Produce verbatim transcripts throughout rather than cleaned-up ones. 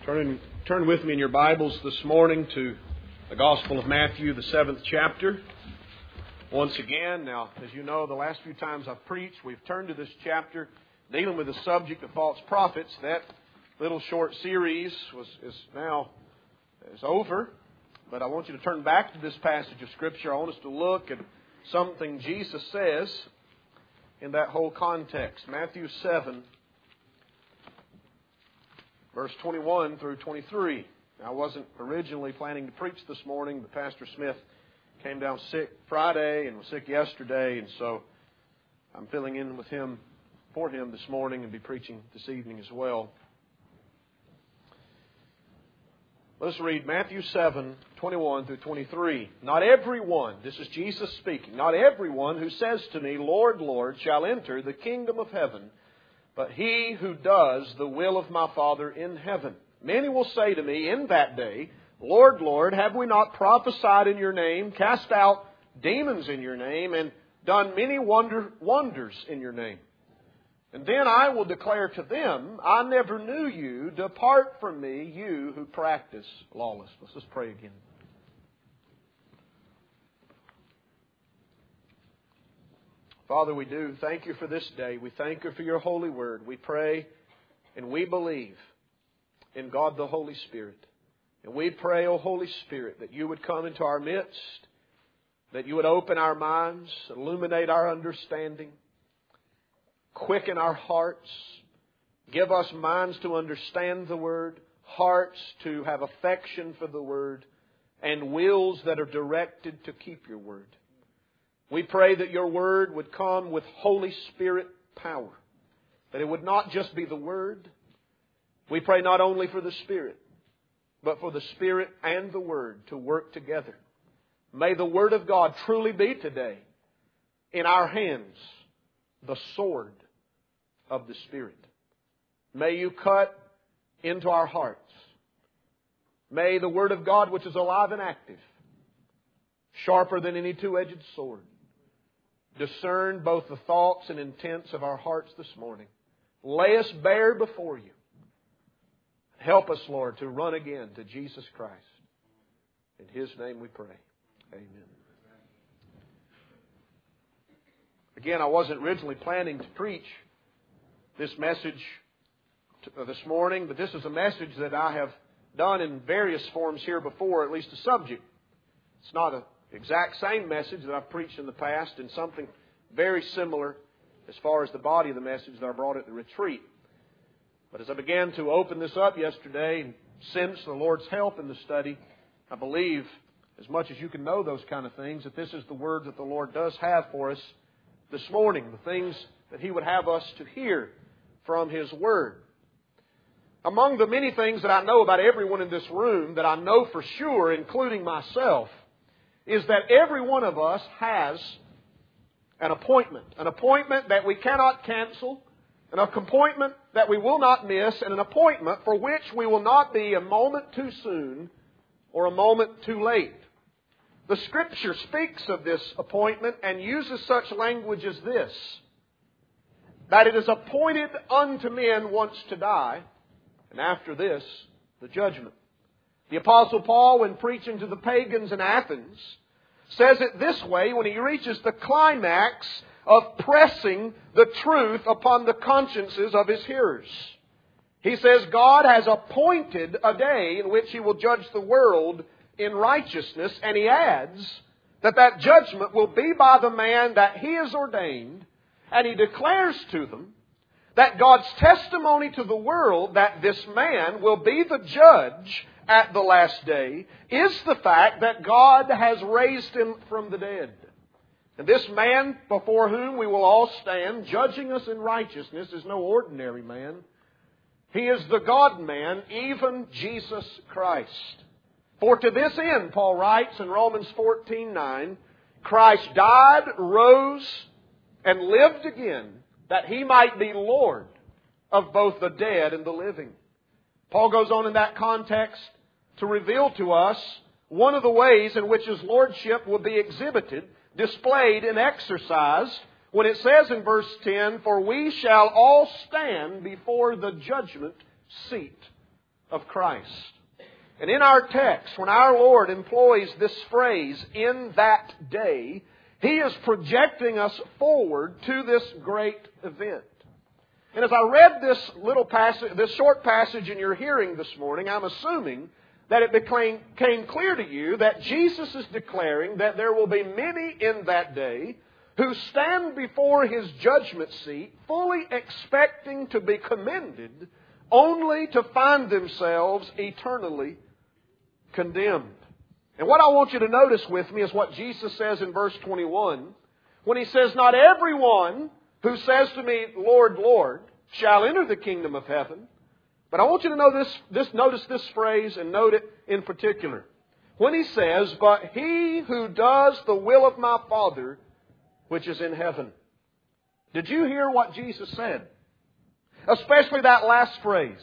Turn, turn with me in your Bibles this morning to the Gospel of Matthew, the seventh chapter. Once again, now, as you know, the last few times I've preached, we've turned to this chapter dealing with the subject of false prophets. That little short series was is now is over, but I want you to turn back to this passage of Scripture. I want us to look at something Jesus says in that whole context. Matthew seven. Verse twenty-one through twenty-three. Now, I wasn't originally planning to preach this morning, but Pastor Smith came down sick Friday and was sick yesterday, and so I'm filling in with him for him this morning and be preaching this evening as well. Let's read Matthew seven, twenty-one through twenty-three. Not everyone, this is Jesus speaking, not everyone who says to me, Lord, Lord, shall enter the kingdom of heaven, but he who does the will of my Father in heaven. Many will say to me in that day, Lord, Lord, have we not prophesied in your name, cast out demons in your name, and done many wonder, wonders in your name? And then I will declare to them, I never knew you. Depart from me, you who practice lawlessness. Let's pray again. Father, we do thank you for this day. We thank you for your holy word. We pray and we believe in God the Holy Spirit. And we pray, O Holy Spirit, that you would come into our midst, that you would open our minds, illuminate our understanding, quicken our hearts, give us minds to understand the word, hearts to have affection for the word, and wills that are directed to keep your word. We pray that your word would come with Holy Spirit power, that it would not just be the word. We pray not only for the Spirit, but for the Spirit and the word to work together. May the word of God truly be today in our hands the sword of the Spirit. May you cut into our hearts. May the word of God, which is alive and active, sharper than any two-edged sword, discern both the thoughts and intents of our hearts this morning. Lay us bare before you. Help us, Lord, to run again to Jesus Christ. In His name we pray. Amen. Again, I wasn't originally planning to preach this message this morning, but this is a message that I have done in various forms here before, at least a subject. It's not a exact same message that I've preached in the past, and something very similar as far as the body of the message that I brought at the retreat. But as I began to open this up yesterday and sense the Lord's help in the study, I believe, as much as you can know those kind of things, that this is the word that the Lord does have for us this morning, the things that He would have us to hear from His word. Among the many things that I know about everyone in this room, that I know for sure, including myself, is that every one of us has an appointment. An appointment that we cannot cancel, an appointment that we will not miss, and an appointment for which we will not be a moment too soon or a moment too late. The Scripture speaks of this appointment and uses such language as this, that it is appointed unto men once to die, and after this, the judgment. The Apostle Paul, when preaching to the pagans in Athens, says it this way when he reaches the climax of pressing the truth upon the consciences of his hearers. He says, God has appointed a day in which He will judge the world in righteousness, and he adds that that judgment will be by the man that He has ordained, and he declares to them that God's testimony to the world that this man will be the judge at the last day is the fact that God has raised Him from the dead. And this man before whom we will all stand, judging us in righteousness, is no ordinary man. He is the God-man, even Jesus Christ. For to this end, Paul writes in Romans fourteen nine, Christ died, rose, and lived again, that He might be Lord of both the dead and the living. Paul goes on in that context to reveal to us one of the ways in which His Lordship will be exhibited, displayed, and exercised when it says in verse ten, For we shall all stand before the judgment seat of Christ. And in our text, when our Lord employs this phrase, in that day, He is projecting us forward to this great event. And as I read this little passage, this short passage in your hearing this morning, I'm assuming that it became, became clear to you that Jesus is declaring that there will be many in that day who stand before His judgment seat fully expecting to be commended, only to find themselves eternally condemned. And what I want you to notice with me is what Jesus says in verse twenty-one, when He says, "Not everyone who says to me, Lord, Lord, shall enter the kingdom of heaven." But I want you to know this, this, notice this phrase and note it in particular. When He says, "But he who does the will of my Father which is in heaven." Did you hear what Jesus said? Especially that last phrase.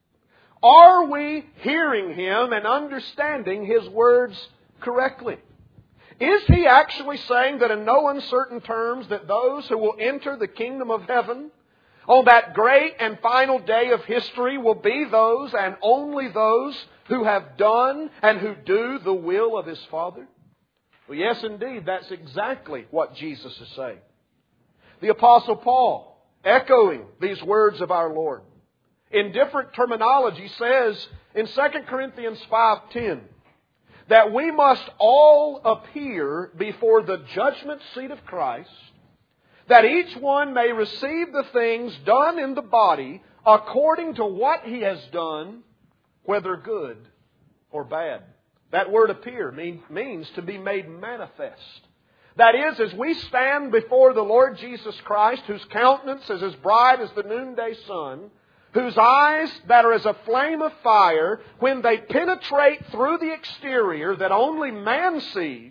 Are we hearing Him and understanding His words correctly? Is He actually saying that in no uncertain terms that those who will enter the kingdom of heaven on that great and final day of history will be those and only those who have done and who do the will of His Father? Well, yes, indeed, that's exactly what Jesus is saying. The Apostle Paul, echoing these words of our Lord, in different terminology says in Second Corinthians five ten that we must all appear before the judgment seat of Christ, that each one may receive the things done in the body according to what he has done, whether good or bad. That word appear mean, means to be made manifest. That is, as we stand before the Lord Jesus Christ, whose countenance is as bright as the noonday sun, whose eyes that are as a flame of fire, when they penetrate through the exterior that only man sees,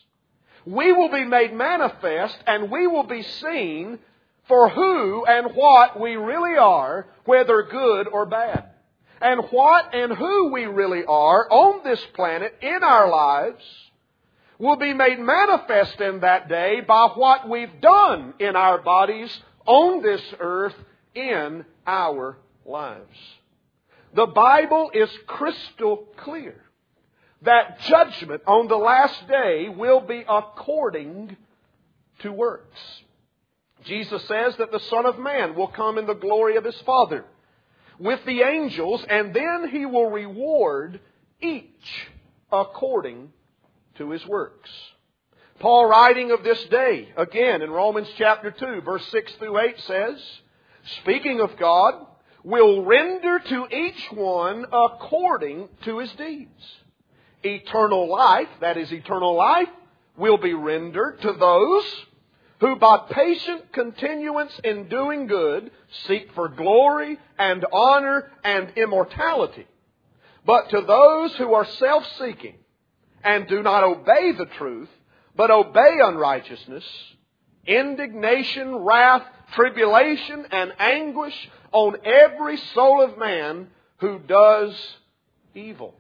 we will be made manifest and we will be seen for who and what we really are, whether good or bad. And what and who we really are on this planet in our lives will be made manifest in that day by what we've done in our bodies on this earth in our lives. The Bible is crystal clear that judgment on the last day will be according to works. Jesus says that the Son of Man will come in the glory of His Father with the angels, and then He will reward each according to his works. Paul, writing of this day, again in Romans chapter two, verse six through eight says, speaking of God, will render to each one according to his deeds. Eternal life, that is eternal life, will be rendered to those who by patient continuance in doing good seek for glory and honor and immortality. But to those who are self-seeking and do not obey the truth, but obey unrighteousness, indignation, wrath, tribulation, and anguish on every soul of man who does evil.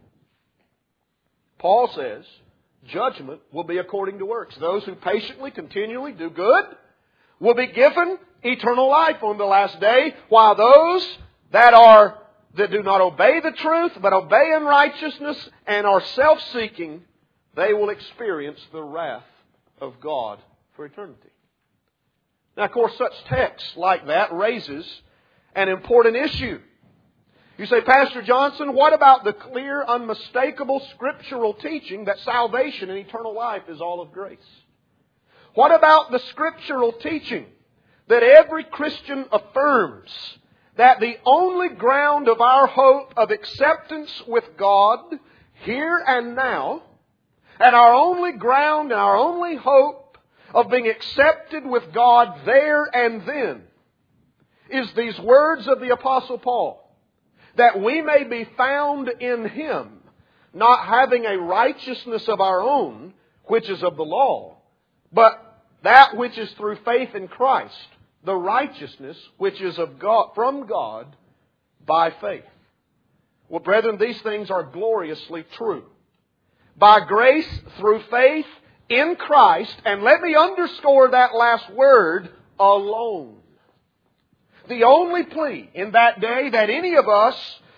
Paul says, judgment will be according to works. Those who patiently, continually do good will be given eternal life on the last day, while those that are that do not obey the truth, but obey unrighteousness and are self-seeking, they will experience the wrath of God for eternity. Now, of course, such text like that raises an important issue. You say, Pastor Johnson, what about the clear, unmistakable scriptural teaching that salvation and eternal life is all of grace? What about the scriptural teaching that every Christian affirms that the only ground of our hope of acceptance with God here and now, and our only ground and our only hope of being accepted with God there and then, is these words of the Apostle Paul, that we may be found in Him, not having a righteousness of our own, which is of the law, but that which is through faith in Christ, the righteousness which is of God, from God by faith. Well, brethren, these things are gloriously true. By grace through faith in Christ, and let me underscore that last word, alone. The only plea in that day that any of us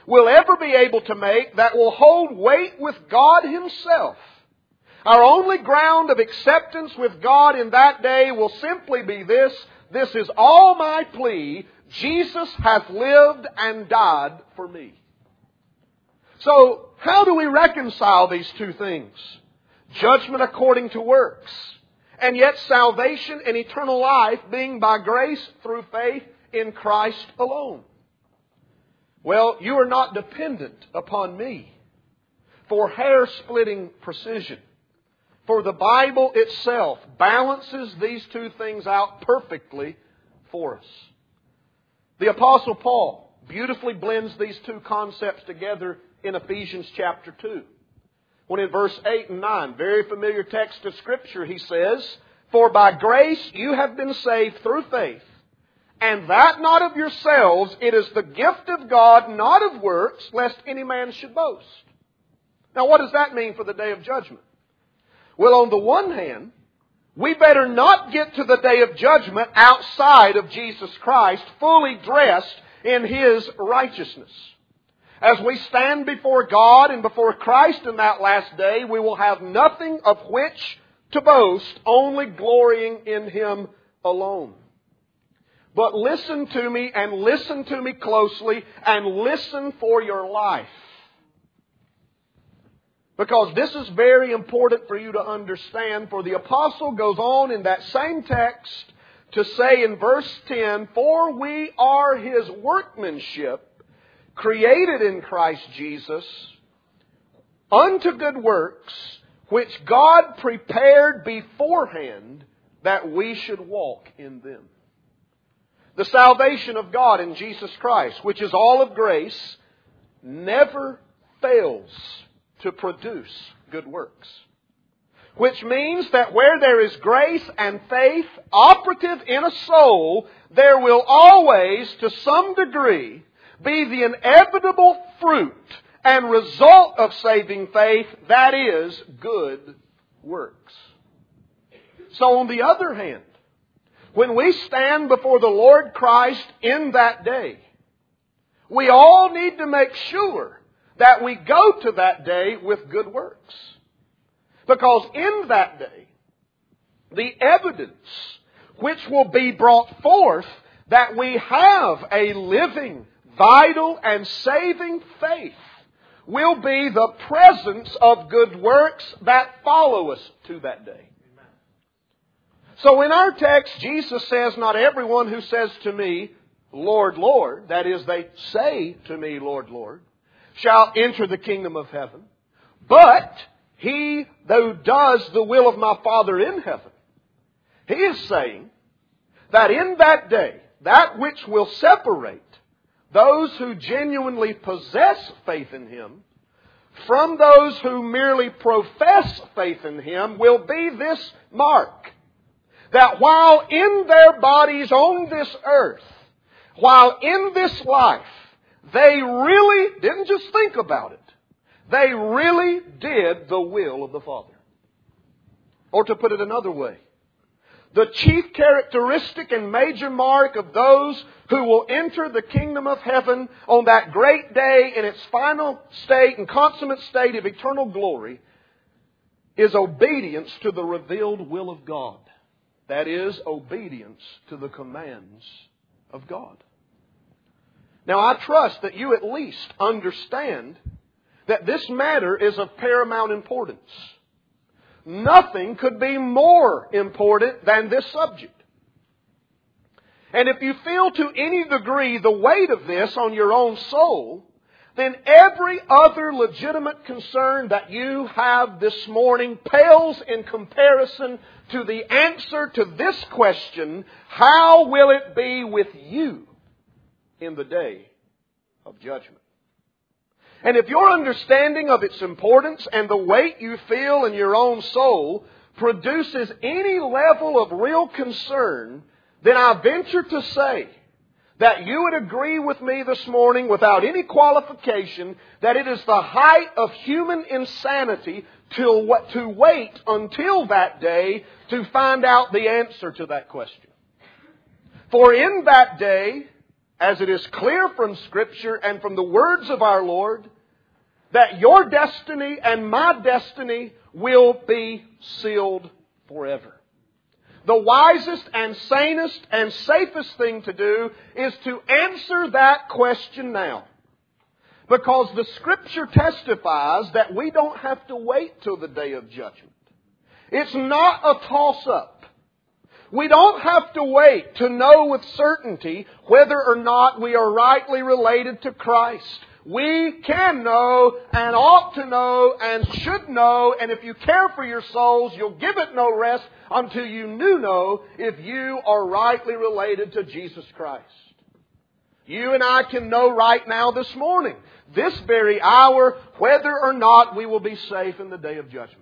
will ever be able to make that will hold weight with God Himself. Our only ground of acceptance with God in that day will simply be this: this is all my plea. Jesus hath lived and died for me. So, how do we reconcile these two things? Judgment according to works, and yet salvation and eternal life being by grace through faith in Christ alone. Well, you are not dependent upon me for hair-splitting precision. For the Bible itself balances these two things out perfectly for us. The Apostle Paul beautifully blends these two concepts together in Ephesians chapter two. When in verse eight and nine, very familiar text of Scripture, he says, "For by grace you have been saved through faith, and that not of yourselves, it is the gift of God, not of works, lest any man should boast." Now what does that mean for the day of judgment? Well, on the one hand, we better not get to the day of judgment outside of Jesus Christ, fully dressed in His righteousness. As we stand before God and before Christ in that last day, we will have nothing of which to boast, only glorying in Him alone. But listen to me, and listen to me closely, and listen for your life. Because this is very important for you to understand, for the Apostle goes on in that same text to say in verse ten, "For we are His workmanship, created in Christ Jesus, unto good works, which God prepared beforehand that we should walk in them." The salvation of God in Jesus Christ, which is all of grace, never fails to produce good works. Which means that where there is grace and faith operative in a soul, there will always, to some degree, be the inevitable fruit and result of saving faith, that is, good works. So on the other hand, when we stand before the Lord Christ in that day, we all need to make sure that we go to that day with good works. Because in that day, the evidence which will be brought forth that we have a living, vital, and saving faith will be the presence of good works that follow us to that day. So in our text, Jesus says, "Not everyone who says to me, Lord, Lord," that is, they say to me, "Lord, Lord," "shall enter the kingdom of heaven, but he who does the will of my Father in heaven." He is saying that in that day, that which will separate those who genuinely possess faith in Him from those who merely profess faith in Him will be this mark: that while in their bodies on this earth, while in this life, they really didn't just think about it. They really did the will of the Father. Or to put it another way, the chief characteristic and major mark of those who will enter the kingdom of heaven on that great day in its final state and consummate state of eternal glory is obedience to the revealed will of God. That is, obedience to the commands of God. Now, I trust that you at least understand that this matter is of paramount importance. Nothing could be more important than this subject. And if you feel to any degree the weight of this on your own soul, then every other legitimate concern that you have this morning pales in comparison to the answer to this question: how will it be with you in the day of judgment? And if your understanding of its importance and the weight you feel in your own soul produces any level of real concern, then I venture to say that you would agree with me this morning without any qualification that it is the height of human insanity to, to wait until that day to find out the answer to that question. For in that day, as it is clear from Scripture and from the words of our Lord, that your destiny and my destiny will be sealed forever. The wisest and sanest and safest thing to do is to answer that question now. Because the Scripture testifies that we don't have to wait till the day of judgment. It's not a toss-up. We don't have to wait to know with certainty whether or not we are rightly related to Christ. We can know and ought to know and should know, and if you care for your souls, you'll give it no rest until you do know if you are rightly related to Jesus Christ. You and I can know right now this morning, this very hour, whether or not we will be safe in the day of judgment.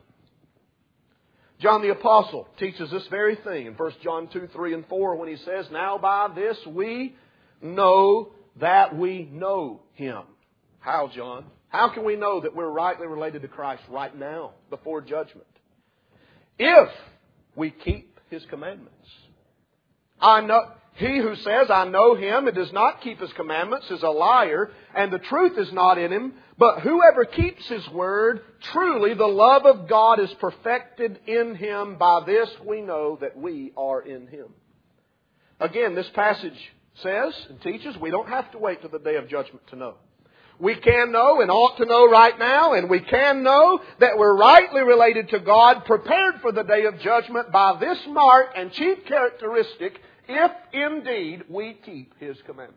John the Apostle teaches this very thing in First John two, three, and four when he says, "Now by this we know that we know Him." How, John? How can we know that we're rightly related to Christ right now, before judgment? If we keep His commandments. I know, he who says, "I know Him," and does not keep His commandments is a liar, and the truth is not in him. But whoever keeps His word, truly the love of God is perfected in him. By this we know that we are in Him. Again, this passage says and teaches we don't have to wait till the day of judgment to know. We can know and ought to know right now, and we can know that we're rightly related to God, prepared for the day of judgment by this mark and chief characteristic, if indeed we keep His commandments.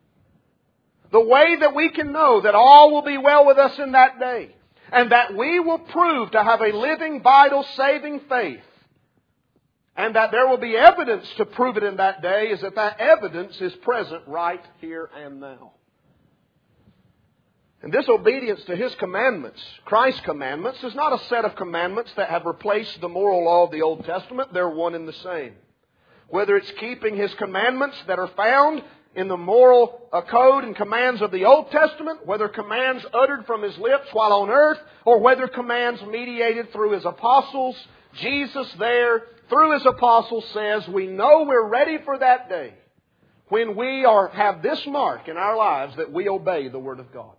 The way that we can know that all will be well with us in that day, and that we will prove to have a living, vital, saving faith, and that there will be evidence to prove it in that day, is that that evidence is present right here and now. And this obedience to His commandments, Christ's commandments, is not a set of commandments that have replaced the moral law of the Old Testament. They're one and the same. Whether it's keeping His commandments that are found in the moral code and commands of the Old Testament, whether commands uttered from His lips while on earth, or whether commands mediated through His apostles, Jesus there, through His apostles, says, we know we're ready for that day when we are have this mark in our lives that we obey the Word of God.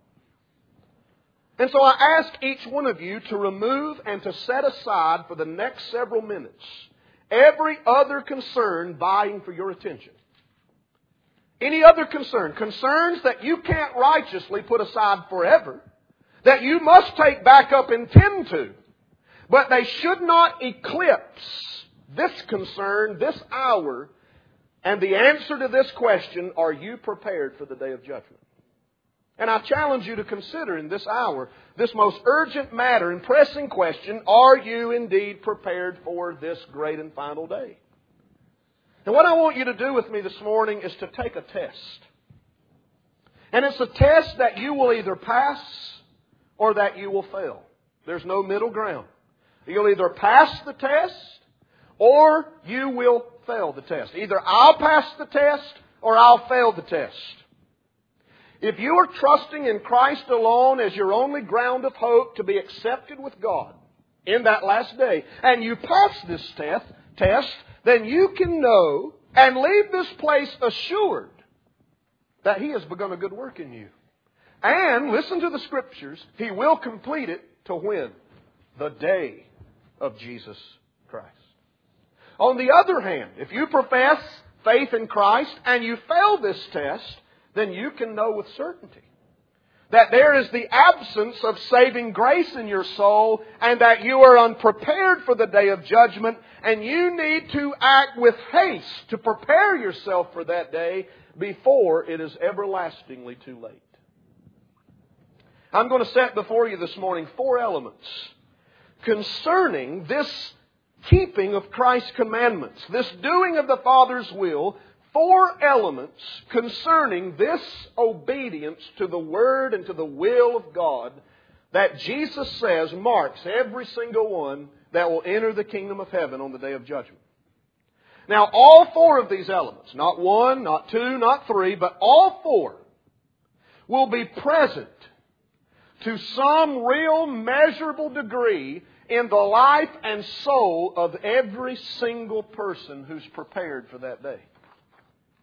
And so I ask each one of you to remove and to set aside for the next several minutes every other concern vying for your attention. Any other concern, concerns that you can't righteously put aside forever, that you must take back up and tend to, but they should not eclipse this concern, this hour, and the answer to this question, are you prepared for the day of judgment? And I challenge you to consider in this hour this most urgent matter and pressing question, are you indeed prepared for this great and final day? And what I want you to do with me this morning is to take a test. And it's a test that you will either pass or that you will fail. There's no middle ground. You'll either pass the test or you will fail the test. Either I'll pass the test or I'll fail the test. If you are trusting in Christ alone as your only ground of hope to be accepted with God in that last day, and you pass this test, test, then you can know and leave this place assured that He has begun a good work in you. And, listen to the Scriptures, He will complete it to when? The day of Jesus Christ. On the other hand, if you profess faith in Christ and you fail this test, then you can know with certainty that there is the absence of saving grace in your soul and that you are unprepared for the day of judgment, and you need to act with haste to prepare yourself for that day before it is everlastingly too late. I'm going to set before you this morning four elements concerning this keeping of Christ's commandments, this doing of the Father's will. Four elements concerning this obedience to the Word and to the will of God that Jesus says marks every single one that will enter the kingdom of heaven on the day of judgment. Now, all four of these elements, not one, not two, not three, but all four will be present to some real measurable degree in the life and soul of every single person who's prepared for that day.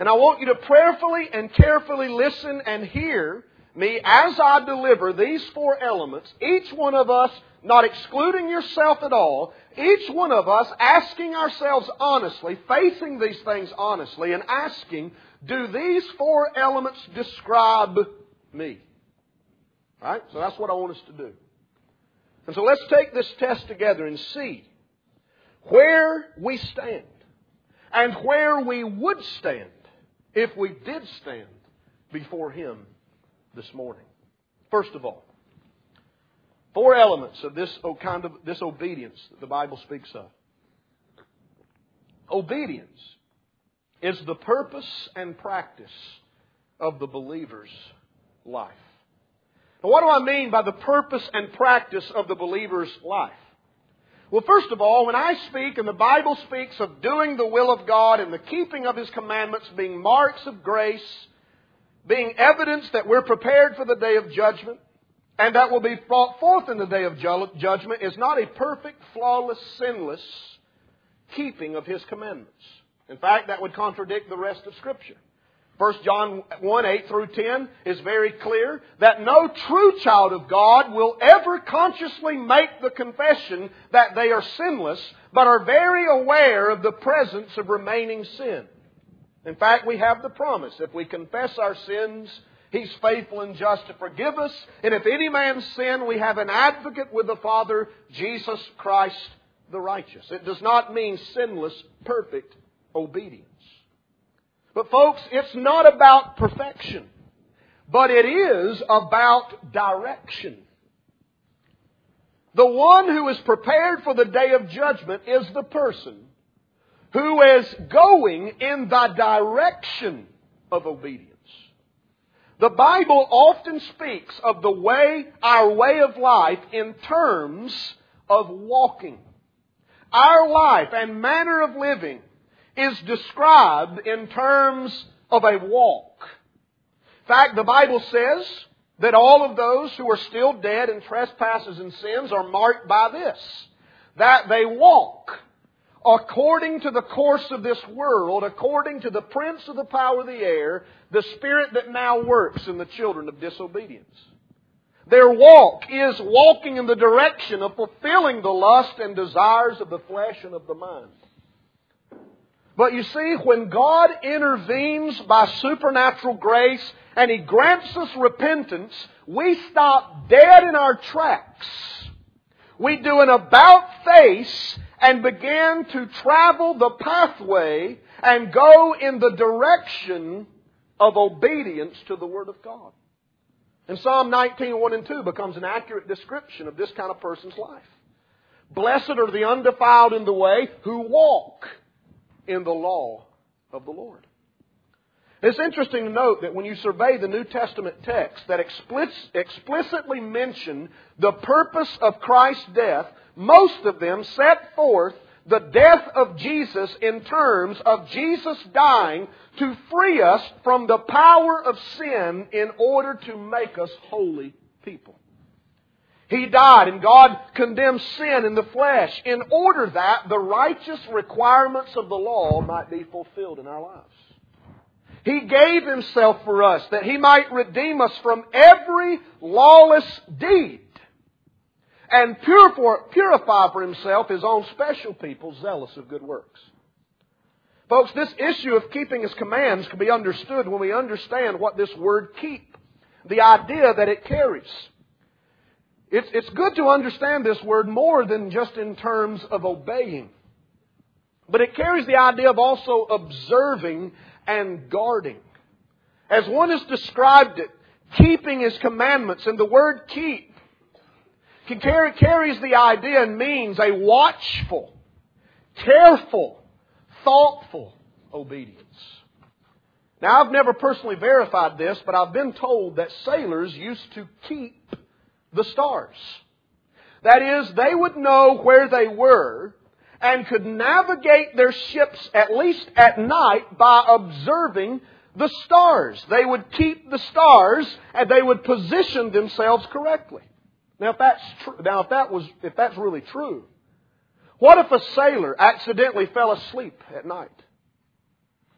And I want you to prayerfully and carefully listen and hear me as I deliver these four elements, each one of us, not excluding yourself at all, each one of us asking ourselves honestly, facing these things honestly, and asking, do these four elements describe me? All right? So that's what I want us to do. And so let's take this test together and see where we stand and where we would stand if we did stand before Him this morning. First of all, four elements of this kind of this obedience that the Bible speaks of. Obedience is the purpose and practice of the believer's life. Now, what do I mean by the purpose and practice of the believer's life? Well, first of all, when I speak and the Bible speaks of doing the will of God and the keeping of His commandments being marks of grace, being evidence that we're prepared for the day of judgment, and that will be brought forth in the day of judgment, is not a perfect, flawless, sinless keeping of His commandments. In fact, that would contradict the rest of Scripture. First John one, eight through ten is very clear that no true child of God will ever consciously make the confession that they are sinless, but are very aware of the presence of remaining sin. In fact, we have the promise. If we confess our sins, He's faithful and just to forgive us. And if any man sin, we have an advocate with the Father, Jesus Christ the righteous. It does not mean sinless, perfect obedience. But folks, it's not about perfection, but it is about direction. The one who is prepared for the day of judgment is the person who is going in the direction of obedience. The Bible often speaks of the way, our way of life, in terms of walking. Our life and manner of living is described in terms of a walk. In fact, the Bible says that all of those who are still dead in trespasses and sins are marked by this, that they walk according to the course of this world, according to the prince of the power of the air, the spirit that now works in the children of disobedience. Their walk is walking in the direction of fulfilling the lust and desires of the flesh and of the mind. But you see, when God intervenes by supernatural grace and He grants us repentance, we stop dead in our tracks. We do an about-face and begin to travel the pathway and go in the direction of obedience to the Word of God. And Psalm nineteen, one and two becomes an accurate description of this kind of person's life. Blessed are the undefiled in the way who walk in the law of the Lord. It's interesting to note that when you survey the New Testament texts that explicitly mention the purpose of Christ's death, most of them set forth the death of Jesus in terms of Jesus dying to free us from the power of sin in order to make us holy people. He died and God condemned sin in the flesh in order that the righteous requirements of the law might be fulfilled in our lives. He gave Himself for us that He might redeem us from every lawless deed and purify for Himself His own special people zealous of good works. Folks, this issue of keeping His commands can be understood when we understand what this word keep, the idea that it carries. It's, it's good to understand this word more than just in terms of obeying. But it carries the idea of also observing and guarding. As one has described it, keeping His commandments, and the word keep can carry, carries the idea and means a watchful, careful, thoughtful obedience. Now, I've never personally verified this, but I've been told that sailors used to keep the stars. That is, they would know where they were and could navigate their ships, at least at night, by observing the stars. They would keep the stars and they would position themselves correctly. Now, if that's true, now if that was, if that's really true, what if a sailor accidentally fell asleep at night?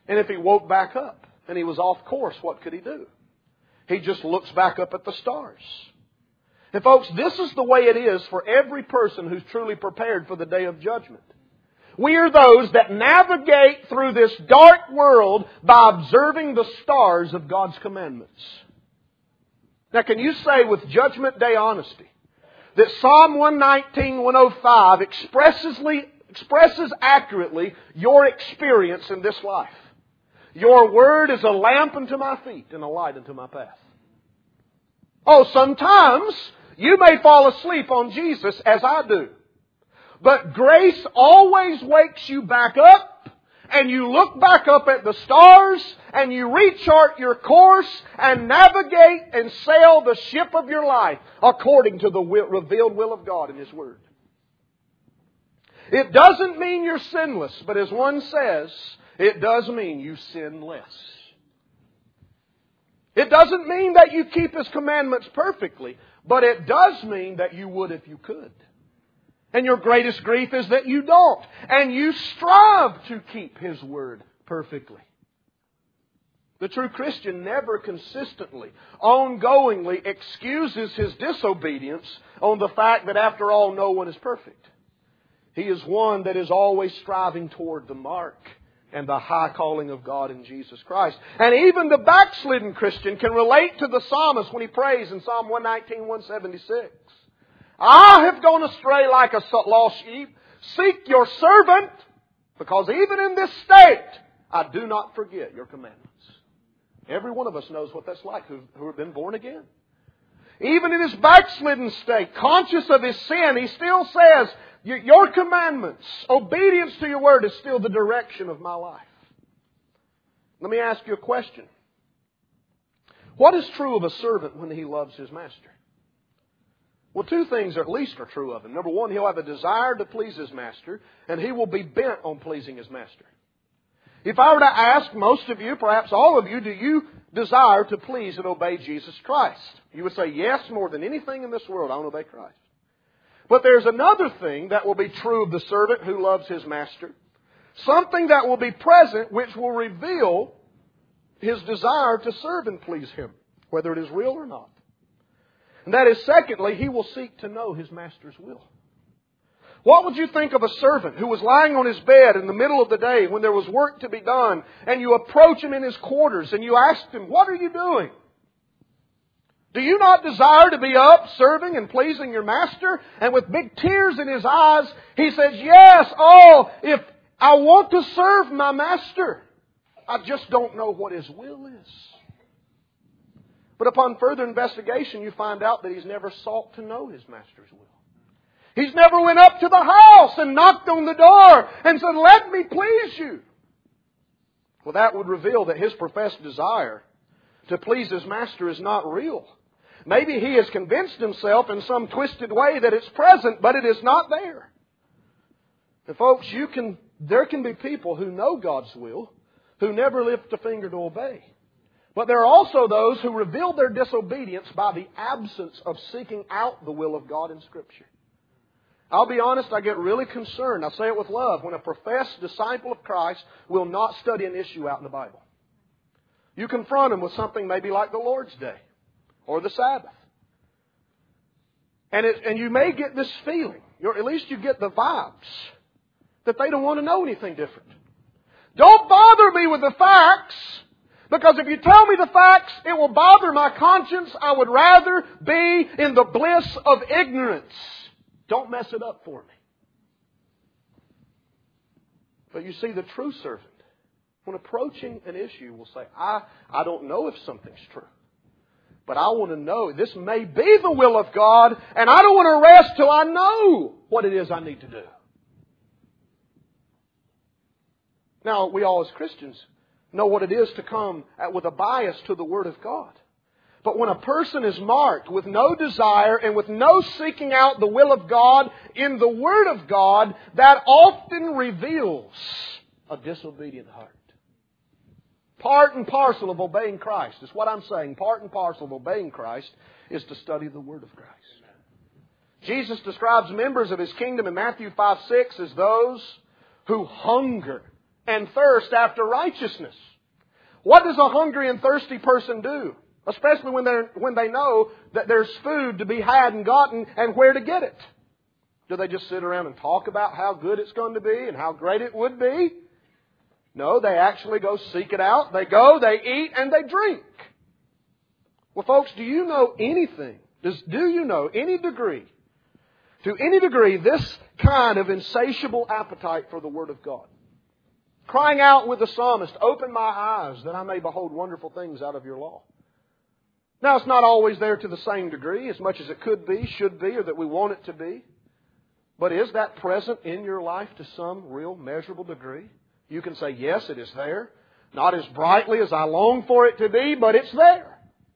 And if he woke back up and he was off course, what could he do? He just looks back up at the stars. And folks, this is the way it is for every person who's truly prepared for the day of judgment. We are those that navigate through this dark world by observing the stars of God's commandments. Now, can you say with Judgment Day honesty that Psalm one nineteen, one oh five expresses, expresses accurately your experience in this life? Your Word is a lamp unto my feet and a light unto my path. Oh, sometimes you may fall asleep on Jesus as I do. But grace always wakes you back up, and you look back up at the stars, and you rechart your course, and navigate and sail the ship of your life according to the will, revealed will of God in His Word. It doesn't mean you're sinless, but as one says, it does mean you sin less. It doesn't mean that you keep His commandments perfectly, but it does mean that you would if you could. And your greatest grief is that you don't. And you strive to keep His Word perfectly. The true Christian never consistently, ongoingly excuses his disobedience on the fact that after all, no one is perfect. He is one that is always striving toward the mark and the high calling of God in Jesus Christ. And even the backslidden Christian can relate to the psalmist when he prays in Psalm one nineteen, one seventy-six. I have gone astray like a lost sheep. Seek your servant, because even in this state, I do not forget your commandments. Every one of us knows what that's like who, who have been born again. Even in his backslidden state, conscious of his sin, he still says, your commandments, obedience to your word is still the direction of my life. Let me ask you a question. What is true of a servant when he loves his master? Well, two things at least are true of him. Number one, he'll have a desire to please his master, and he will be bent on pleasing his master. If I were to ask most of you, perhaps all of you, do you desire to please and obey Jesus Christ? You would say, yes, more than anything in this world, I want to obey Christ. But there's another thing that will be true of the servant who loves his master. Something that will be present which will reveal his desire to serve and please him, whether it is real or not. And that is, secondly, he will seek to know his master's will. What would you think of a servant who was lying on his bed in the middle of the day when there was work to be done, and you approach him in his quarters and you ask him, what are you doing? Do you not desire to be up serving and pleasing your master? And with big tears in his eyes, he says, yes, oh, if I want to serve my master, I just don't know what his will is. But upon further investigation, you find out that he's never sought to know his master's will. He's never went up to the house and knocked on the door and said, let me please you. Well, that would reveal that his professed desire to please his master is not real. Maybe he has convinced himself in some twisted way that it's present, but it is not there. And folks, you can, there can be people who know God's will, who never lift a finger to obey. But there are also those who reveal their disobedience by the absence of seeking out the will of God in Scripture. I'll be honest, I get really concerned, I say it with love, when a professed disciple of Christ will not study an issue out in the Bible. You confront them with something maybe like the Lord's Day or the Sabbath. And, it, and you may get this feeling, or at least you get the vibes, that they don't want to know anything different. Don't bother me with the facts, because if you tell me the facts, it will bother my conscience. I would rather be in the bliss of ignorance. Don't mess it up for me. But you see, the true servant, when approaching an issue, will say, I, I don't know if something's true. But I want to know. This may be the will of God, and I don't want to rest till I know what it is I need to do. Now, we all as Christians know what it is to come with a bias to the Word of God. But when a person is marked with no desire and with no seeking out the will of God in the Word of God, that often reveals a disobedient heart. Part and parcel of obeying Christ is what I'm saying. Part and parcel of obeying Christ is to study the Word of Christ. Jesus describes members of His kingdom in Matthew five six as those who hunger and thirst after righteousness. What does a hungry and thirsty person do? Especially when, they're, when they know that there's food to be had and gotten and where to get it. Do they just sit around and talk about how good it's going to be and how great it would be? No, they actually go seek it out. They go, they eat, and they drink. Well, folks, do you know anything? Does, do you know any degree, to any degree, this kind of insatiable appetite for the Word of God? Crying out with the psalmist, "Open my eyes that I may behold wonderful things out of your law." Now, it's not always there to the same degree, as much as it could be, should be, or that we want it to be. But is that present in your life to some real measurable degree? You can say, yes, it is there. Not as brightly as I long for it to be, but it's there.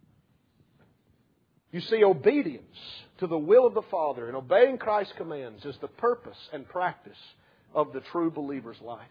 You see, obedience to the will of the Father and obeying Christ's commands is the purpose and practice of the true believer's life.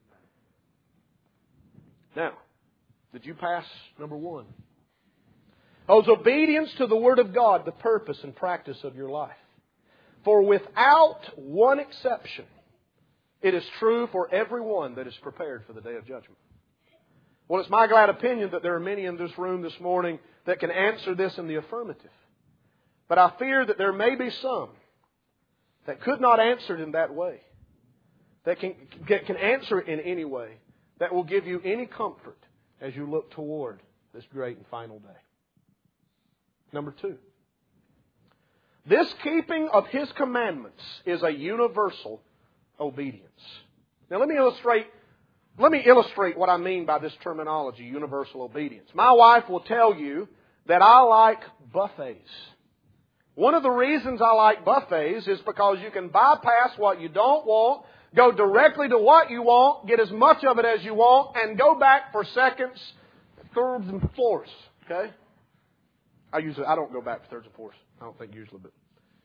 Now, did you pass number one? Oh, is obedience to the Word of God the purpose and practice of your life? For without one exception, it is true for everyone that is prepared for the day of judgment. Well, it's my glad opinion that there are many in this room this morning that can answer this in the affirmative. But I fear that there may be some that could not answer it in that way, that can, can answer it in any way that will give you any comfort as you look toward this great and final day. Number two. This keeping of His commandments is a universal obedience. Now let me illustrate, let me illustrate what I mean by this terminology, universal obedience. My wife will tell you that I like buffets. One of the reasons I like buffets is because you can bypass what you don't want, go directly to what you want, get as much of it as you want, and go back for seconds, thirds, and fourths. Okay? I usually I don't go back for thirds and fourths. I don't think usually, but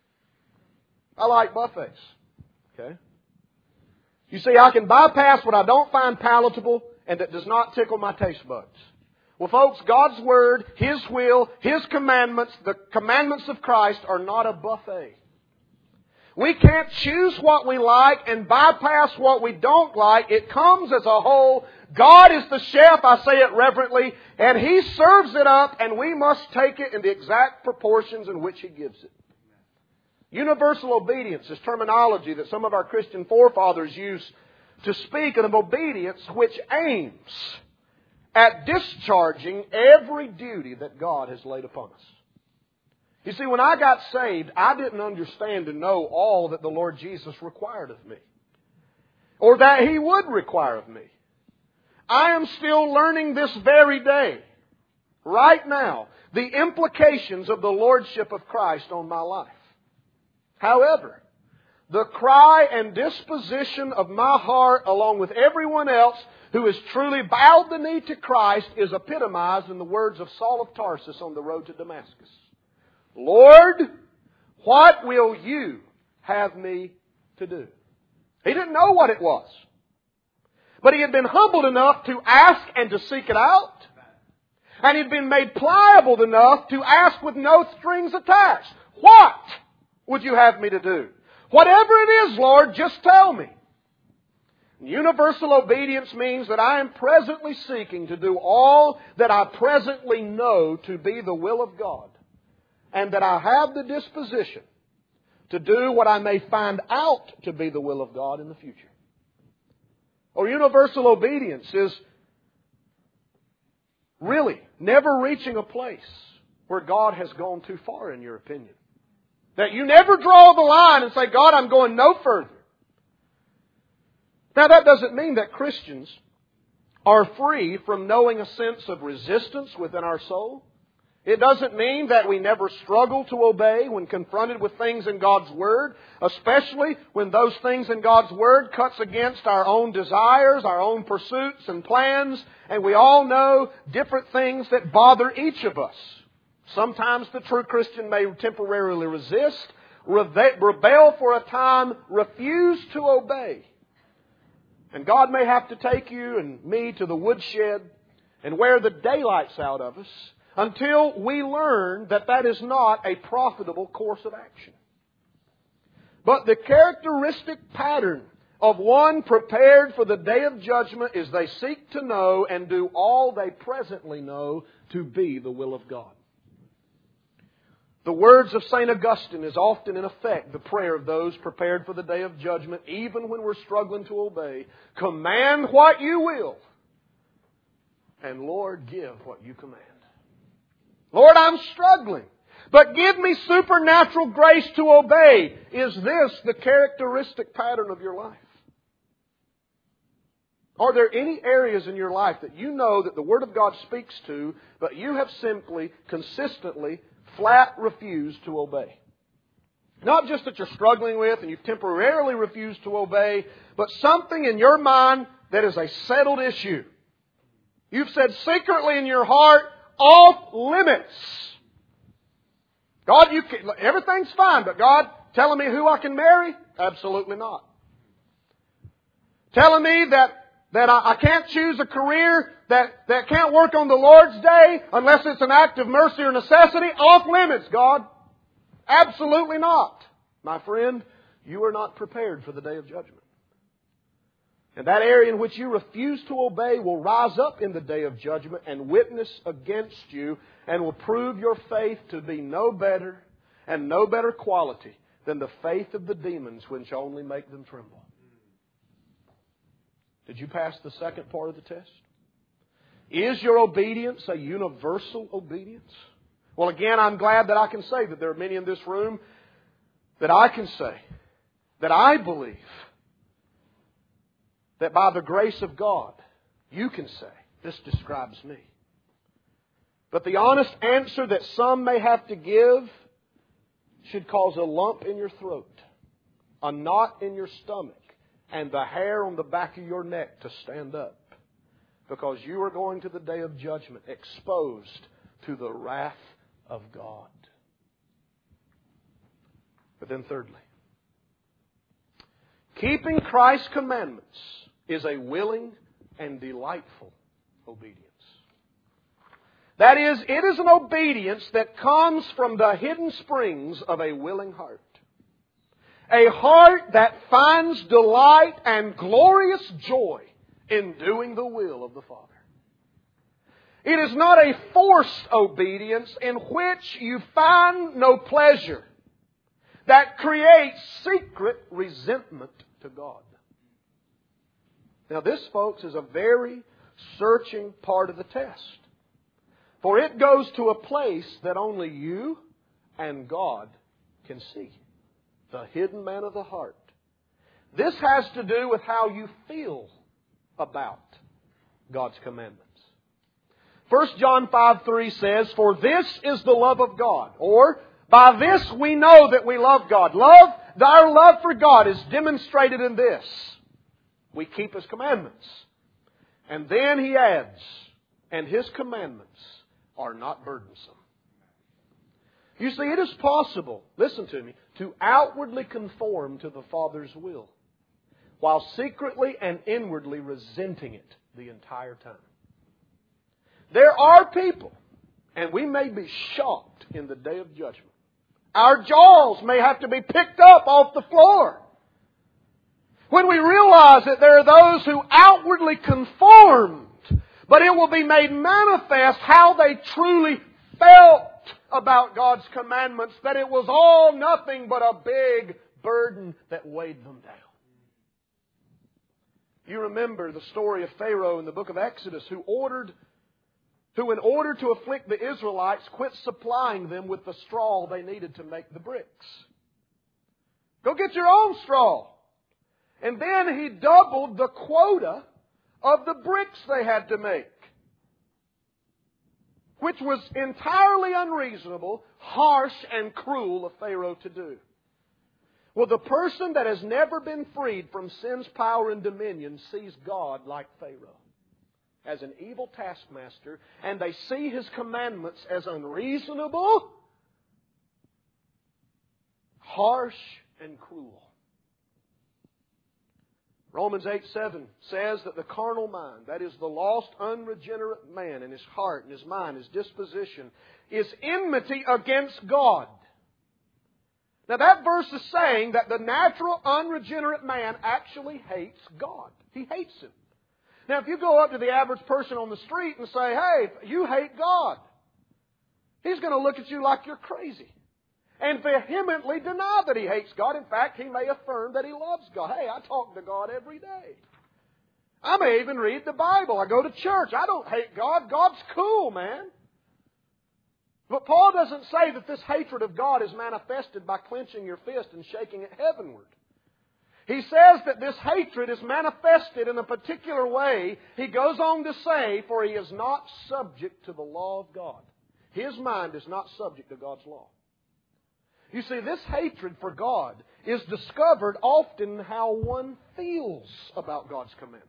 I like buffets. Okay? You see, I can bypass what I don't find palatable and that does not tickle my taste buds. Well, folks, God's Word, His will, His commandments, the commandments of Christ are not a buffet. We can't choose what we like and bypass what we don't like. It comes as a whole. God is the chef, I say it reverently, and He serves it up, and we must take it in the exact proportions in which He gives it. Universal obedience is terminology that some of our Christian forefathers used to speak of obedience which aims at discharging every duty that God has laid upon us. You see, when I got saved, I didn't understand and know all that the Lord Jesus required of me, or that He would require of me. I am still learning this very day, right now, the implications of the Lordship of Christ on my life. However, the cry and disposition of my heart, along with everyone else who has truly bowed the knee to Christ, is epitomized in the words of Saul of Tarsus on the road to Damascus. Lord, what will you have me to do? He didn't know what it was. But he had been humbled enough to ask and to seek it out. And he'd been made pliable enough to ask with no strings attached. What would you have me to do? Whatever it is, Lord, just tell me. Universal obedience means that I am presently seeking to do all that I presently know to be the will of God. And that I have the disposition to do what I may find out to be the will of God in the future. Or universal obedience is really never reaching a place where God has gone too far, in your opinion. That you never draw the line and say, God, I'm going no further. Now, that doesn't mean that Christians are free from knowing a sense of resistance within our soul. It doesn't mean that we never struggle to obey when confronted with things in God's Word, especially when those things in God's Word cuts against our own desires, our own pursuits and plans, and we all know different things that bother each of us. Sometimes the true Christian may temporarily resist, rebel for a time, refuse to obey. And God may have to take you and me to the woodshed and wear the daylights out of us until we learn that that is not a profitable course of action. But the characteristic pattern of one prepared for the day of judgment is they seek to know and do all they presently know to be the will of God. The words of Saint Augustine is often in effect the prayer of those prepared for the day of judgment, even when we're struggling to obey. Command what you will, and Lord, give what you command. Lord, I'm struggling, but give me supernatural grace to obey. Is this the characteristic pattern of your life? Are there any areas in your life that you know that the Word of God speaks to, but you have simply, consistently, flat refused to obey? Not just that you're struggling with and you've temporarily refused to obey, but something in your mind that is a settled issue. You've said secretly in your heart, off limits. God, you can, everything's fine, but God, telling me who I can marry? Absolutely not. Telling me that That I, I can't choose a career that, that can't work on the Lord's day unless it's an act of mercy or necessity? Off limits, God. Absolutely not. My friend, you are not prepared for the day of judgment. And that area in which you refuse to obey will rise up in the day of judgment and witness against you and will prove your faith to be no better and no better quality than the faith of the demons, which only make them tremble. Did you pass the second part of the test? Is your obedience a universal obedience? Well, again, I'm glad that I can say that there are many in this room that I can say that I believe that by the grace of God, you can say, this describes me. But the honest answer that some may have to give should cause a lump in your throat, a knot in your stomach, and the hair on the back of your neck to stand up. Because you are going to the day of judgment exposed to the wrath of God. But then thirdly, keeping Christ's commandments is a willing and delightful obedience. That is, it is an obedience that comes from the hidden springs of a willing heart. A heart that finds delight and glorious joy in doing the will of the Father. It is not a forced obedience in which you find no pleasure that creates secret resentment to God. Now this, folks, is a very searching part of the test. For it goes to a place that only you and God can see. The hidden man of the heart. This has to do with how you feel about God's commandments. First John five three says, "For this is the love of God," or, "By this we know that we love God." Love, our love for God is demonstrated in this: we keep His commandments. And then He adds, "And His commandments are not burdensome." You see, it is possible, listen to me, to outwardly conform to the Father's will, while secretly and inwardly resenting it the entire time. There are people, and we may be shocked in the day of judgment. Our jaws may have to be picked up off the floor when we realize that there are those who outwardly conformed, but it will be made manifest how they truly felt about God's commandments, that it was all nothing but a big burden that weighed them down. You remember the story of Pharaoh in the book of Exodus, who ordered, who in order to afflict the Israelites, quit supplying them with the straw they needed to make the bricks. Go get your own straw. And then he doubled the quota of the bricks they had to make, which was entirely unreasonable, harsh, and cruel of Pharaoh to do. Well, the person that has never been freed from sin's power and dominion sees God like Pharaoh, as an evil taskmaster, and they see His commandments as unreasonable, harsh, and cruel. Romans eight seven says that the carnal mind, that is the lost, unregenerate man in his heart and his mind, his disposition, is enmity against God. Now that verse is saying that the natural, unregenerate man actually hates God. He hates Him. Now if you go up to the average person on the street and say, hey, you hate God, he's going to look at you like you're crazy and vehemently deny that he hates God. In fact, he may affirm that he loves God. Hey, I talk to God every day. I may even read the Bible. I go to church. I don't hate God. God's cool, man. But Paul doesn't say that this hatred of God is manifested by clenching your fist and shaking it heavenward. He says that this hatred is manifested in a particular way. He goes on to say, for he is not subject to the law of God. His mind is not subject to God's law. You see, this hatred for God is discovered often in how one feels about God's commandments.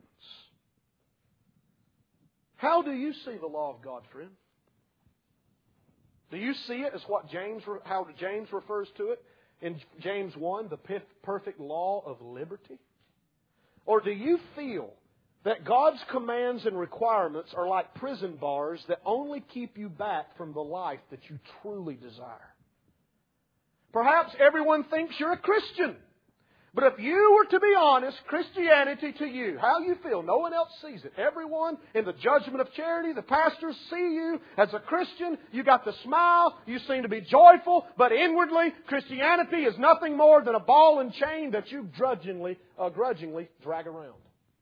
How do you see the law of God, friend? Do you see it as what James, how James refers to it in James one, the perfect law of liberty? Or do you feel that God's commands and requirements are like prison bars that only keep you back from the life that you truly desire? Perhaps everyone thinks you're a Christian. But if you were to be honest, Christianity to you, how you feel, no one else sees it. Everyone in the judgment of charity, the pastors see you as a Christian. You got the smile. You seem to be joyful. But inwardly, Christianity is nothing more than a ball and chain that you grudgingly, uh, grudgingly drag around.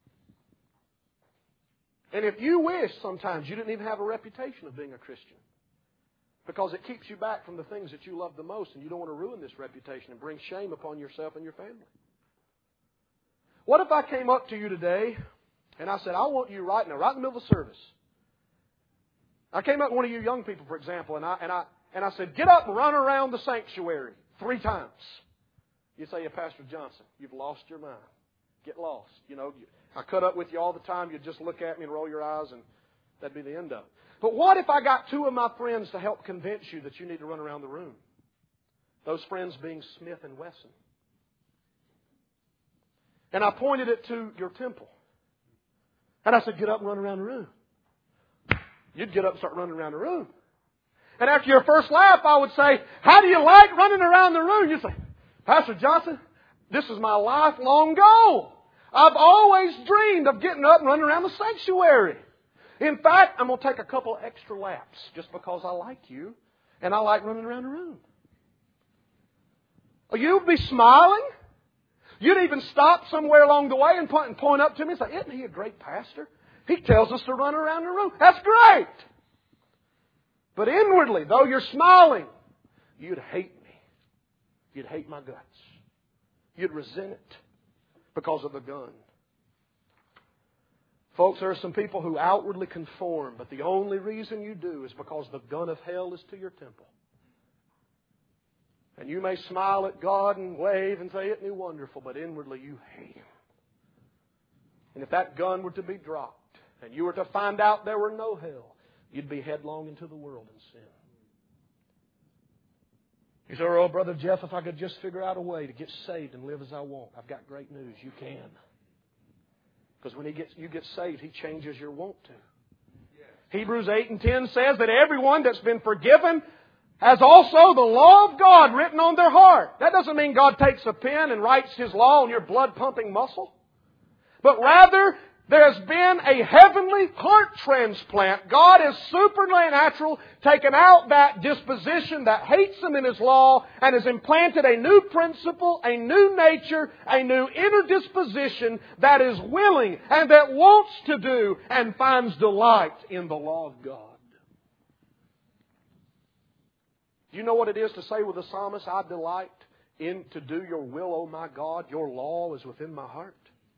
And if you wish sometimes you didn't even have a reputation of being a Christian, because it keeps you back from the things that you love the most, and you don't want to ruin this reputation and bring shame upon yourself and your family. What if I came up to you today and I said, I want you right now, right in the middle of the service. I came up to one of you young people, for example, and I and I and I said, get up and run around the sanctuary three times. You say, yeah, Pastor Johnson, you've lost your mind. Get lost. You know, I cut up with you all the time. You'd just look at me and roll your eyes, and that'd be the end of it. But what if I got two of my friends to help convince you that you need to run around the room? Those friends being Smith and Wesson. And I pointed it to your temple. And I said, get up and run around the room. You'd get up and start running around the room. And after your first lap, I would say, how do you like running around the room? You'd say, Pastor Johnson, this is my lifelong goal. I've always dreamed of getting up and running around the sanctuary. In fact, I'm going to take a couple extra laps just because I like you and I like running around the room. You'd be smiling. You'd even stop somewhere along the way and point, and point up to me and say, isn't he a great pastor? He tells us to run around the room. That's great. But inwardly, though you're smiling, you'd hate me. You'd hate my guts. You'd resent it because of the gun. Folks, there are some people who outwardly conform, but the only reason you do is because the gun of hell is to your temple. And you may smile at God and wave and say, isn't He wonderful? But inwardly you hate Him. And if that gun were to be dropped and you were to find out there were no hell, you'd be headlong into the world in sin. You say, oh, Brother Jeff, if I could just figure out a way to get saved and live as I want, I've got great news. You can. Because when he gets, you get saved, He changes your want to. Yeah. Hebrews eight and ten says that everyone that's been forgiven has also the law of God written on their heart. That doesn't mean God takes a pen and writes His law on your blood-pumping muscle. But rather, there's been a heavenly heart transplant. God has supernatural taken out that disposition that hates Him in His law and has implanted a new principle, a new nature, a new inner disposition that is willing and that wants to do and finds delight in the law of God. Do you know what it is to say with the psalmist, I delight in to do your will, O my God. Your law is within my heart.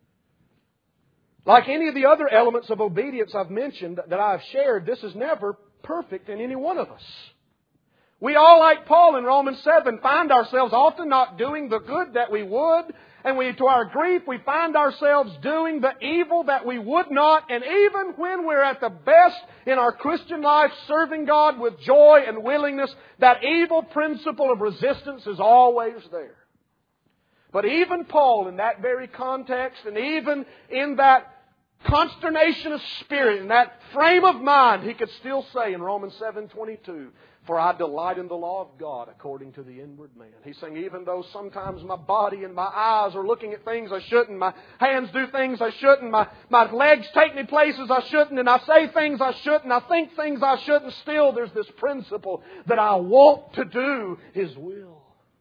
Like any of the other elements of obedience I've mentioned that I've shared, this is never perfect in any one of us. We all, like Paul in Romans seven, find ourselves often not doing the good that we would. And we, to our grief, we find ourselves doing the evil that we would not. And even when we're at the best in our Christian life, serving God with joy and willingness, that evil principle of resistance is always there. But even Paul, in that very context, and even in that consternation of spirit, in that frame of mind, he could still say in Romans seven twenty-two, For I delight in the law of God according to the inward man. He's saying, even though sometimes my body and my eyes are looking at things I shouldn't, my hands do things I shouldn't, my, my legs take me places I shouldn't, and I say things I shouldn't, I think things I shouldn't, still there's this principle that I want to do His will.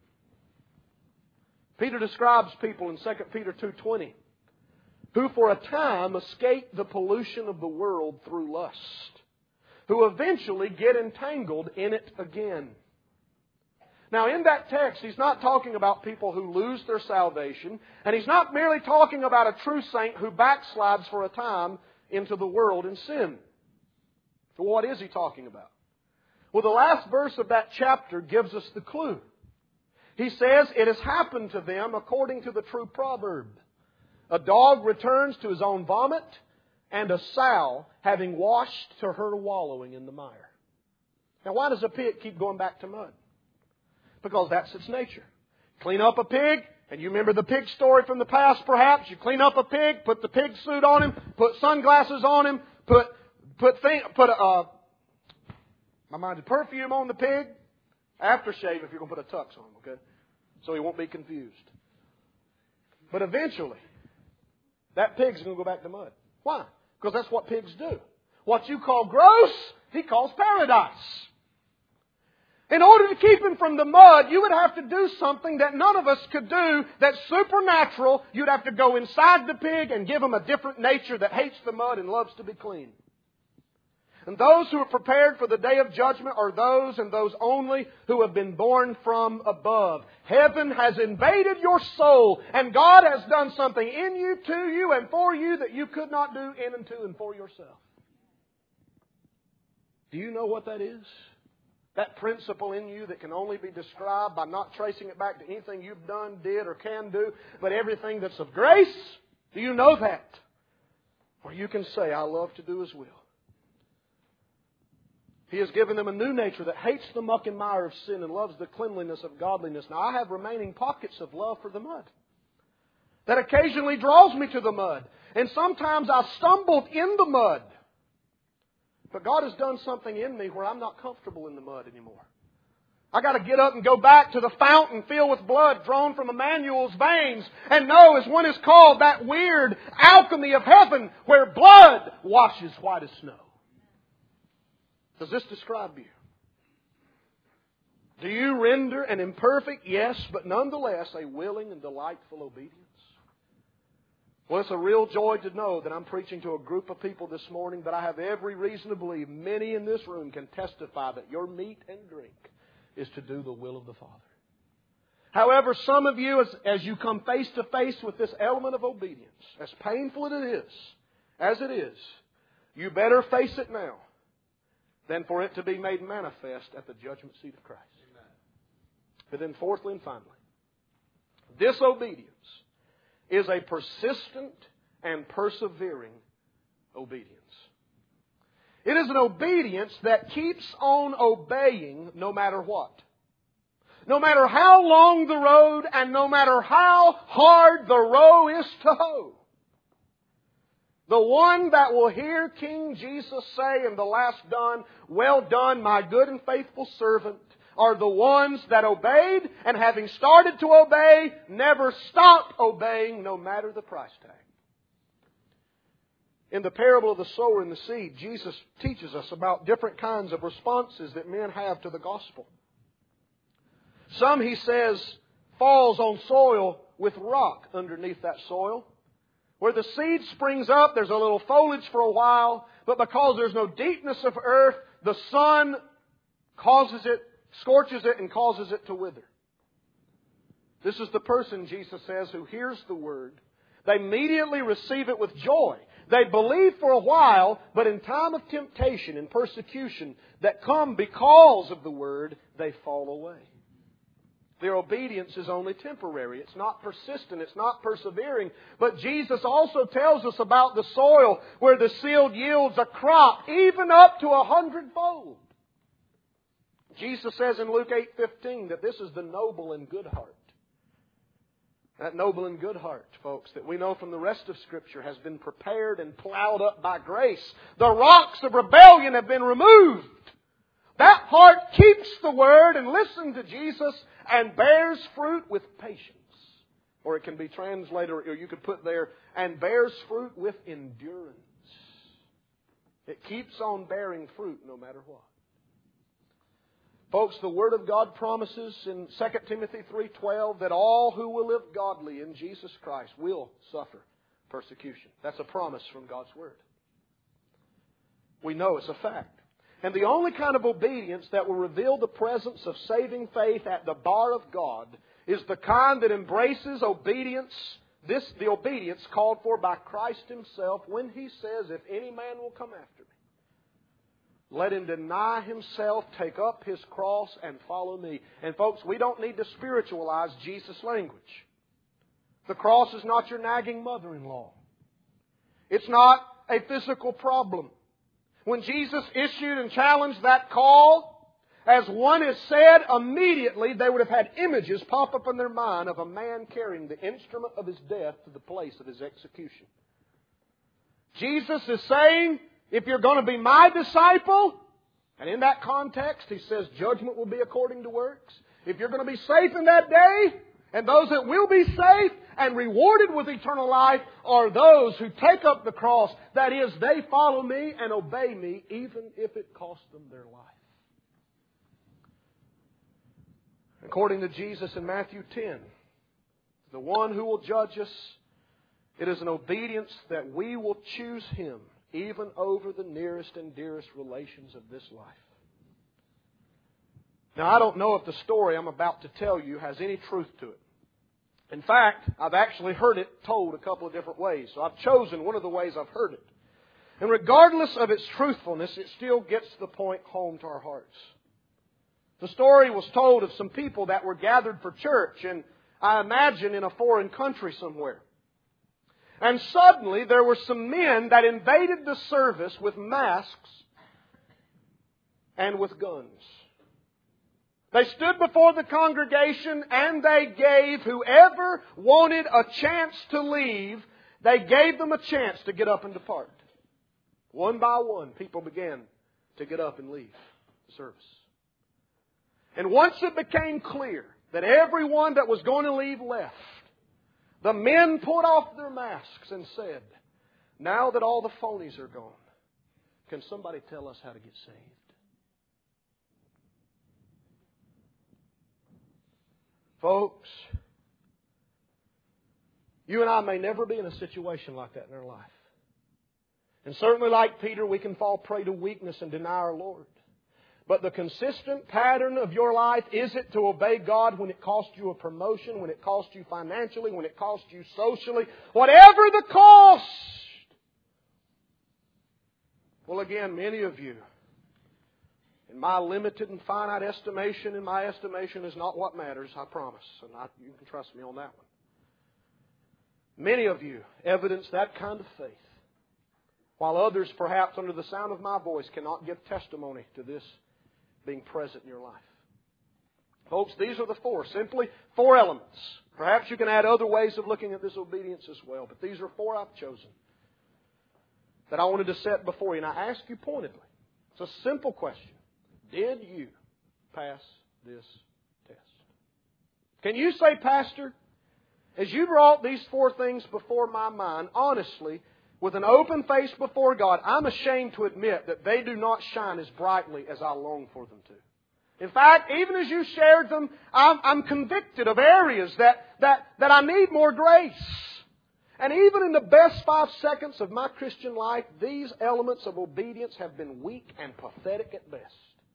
Peter describes people in Second Peter two twenty, who for a time escape the pollution of the world through lust, who eventually get entangled in it again. Now in that text, he's not talking about people who lose their salvation, and he's not merely talking about a true saint who backslides for a time into the world in sin. So what is he talking about? Well, the last verse of that chapter gives us the clue. He says, it has happened to them according to the true proverb. A dog returns to his own vomit, and a sow, having washed to her wallowing in the mire. Now, why does a pig keep going back to mud? Because that's its nature. Clean up a pig, and you remember the pig story from the past perhaps. You clean up a pig, put the pig suit on him, put sunglasses on him, put put thing, put a, uh, my mind, perfume on the pig. Aftershave if you're going to put a tux on him, okay? So he won't be confused. But eventually, that pig's going to go back to mud. Why? Because that's what pigs do. What you call gross, he calls paradise. In order to keep him from the mud, you would have to do something that none of us could do that's supernatural. You'd have to go inside the pig and give him a different nature that hates the mud and loves to be clean. And those who are prepared for the day of judgment are those and those only who have been born from above. Heaven has invaded your soul, and God has done something in you, to you, and for you that you could not do in and to and for yourself. Do you know what that is? That principle in you that can only be described by not tracing it back to anything you've done, did, or can do, but everything that's of grace? Do you know that? Or you can say, I love to do His will. He has given them a new nature that hates the muck and mire of sin and loves the cleanliness of godliness. Now, I have remaining pockets of love for the mud that occasionally draws me to the mud. And sometimes I stumbled in the mud. But God has done something in me where I'm not comfortable in the mud anymore. I got to get up and go back to the fountain filled with blood drawn from Emmanuel's veins and know, as one is called, that weird alchemy of heaven where blood washes white as snow. Does this describe you? Do you render an imperfect, yes, but nonetheless a willing and delightful obedience? Well, it's a real joy to know that I'm preaching to a group of people this morning that I have every reason to believe many in this room can testify that your meat and drink is to do the will of the Father. However, some of you, as, as you come face to face with this element of obedience, as painful as it is, as it is, you better face it now than for it to be made manifest at the judgment seat of Christ. Amen. But then fourthly and finally, disobedience is a persistent and persevering obedience. It is an obedience that keeps on obeying no matter what. No matter how long the road and no matter how hard the row is to hoe. The one that will hear King Jesus say in the last done, well done, my good and faithful servant, are the ones that obeyed and having started to obey, never stopped obeying no matter the price tag. In the parable of the sower and the seed, Jesus teaches us about different kinds of responses that men have to the gospel. Some, He says, falls on soil with rock underneath that soil. Where the seed springs up, there's a little foliage for a while, but because there's no deepness of earth, the sun causes it, scorches it, and causes it to wither. This is the person, Jesus says, who hears the Word. They immediately receive it with joy. They believe for a while, but in time of temptation and persecution that come because of the Word, they fall away. Their obedience is only temporary. It's not persistent. It's not persevering. But Jesus also tells us about the soil where the seed yields a crop even up to a hundredfold. Jesus says in Luke eight fifteen that this is the noble and good heart. That noble and good heart, folks, that we know from the rest of Scripture has been prepared and plowed up by grace. The rocks of rebellion have been removed. That heart keeps the Word and listens to Jesus and bears fruit with patience. Or it can be translated, or you could put there, and bears fruit with endurance. It keeps on bearing fruit no matter what. Folks, the Word of God promises in Second Timothy three twelve that all who will live godly in Jesus Christ will suffer persecution. That's a promise from God's Word. We know it's a fact. And the only kind of obedience that will reveal the presence of saving faith at the bar of God is the kind that embraces obedience, this the obedience called for by Christ Himself when He says, if any man will come after me, let him deny himself, take up his cross, and follow me. And folks, we don't need to spiritualize Jesus' language. The cross is not your nagging mother-in-law. It's not a physical problem. When Jesus issued and challenged that call, as one has said, immediately they would have had images pop up in their mind of a man carrying the instrument of his death to the place of his execution. Jesus is saying, if you're going to be my disciple, and in that context He says judgment will be according to works. If you're going to be safe in that day, and those that will be safe and rewarded with eternal life are those who take up the cross. That is, they follow me and obey me even if it costs them their life. According to Jesus in Matthew ten, the one who will judge us, it is an obedience that we will choose Him even over the nearest and dearest relations of this life. Now, I don't know if the story I'm about to tell you has any truth to it. In fact, I've actually heard it told a couple of different ways. So I've chosen one of the ways I've heard it. And regardless of its truthfulness, it still gets the point home to our hearts. The story was told of some people that were gathered for church, and I imagine in a foreign country somewhere. And suddenly there were some men that invaded the service with masks and with guns. They stood before the congregation and they gave whoever wanted a chance to leave, they gave them a chance to get up and depart. One by one, people began to get up and leave the service. And once it became clear that everyone that was going to leave left, the men put off their masks and said, now that all the phonies are gone, can somebody tell us how to get saved? Folks, you and I may never be in a situation like that in our life. And certainly like Peter, we can fall prey to weakness and deny our Lord. But the consistent pattern of your life, is it to obey God when it costs you a promotion, when it costs you financially, when it costs you socially, whatever the cost? Well, again, many of you, in my limited and finite estimation, and my estimation is not what matters, I promise. And I, you can trust me on that one. Many of you evidence that kind of faith, while others, perhaps under the sound of my voice, cannot give testimony to this being present in your life. Folks, these are the four, simply four elements. Perhaps you can add other ways of looking at this obedience as well, but these are four I've chosen that I wanted to set before you. And I ask you pointedly, it's a simple question. Did you pass this test? Can you say, Pastor, as you brought these four things before my mind, honestly, with an open face before God, I'm ashamed to admit that they do not shine as brightly as I long for them to. In fact, even as you shared them, I'm, I'm convicted of areas that, that, that I need more grace. And even in the best five seconds of my Christian life, these elements of obedience have been weak and pathetic at best.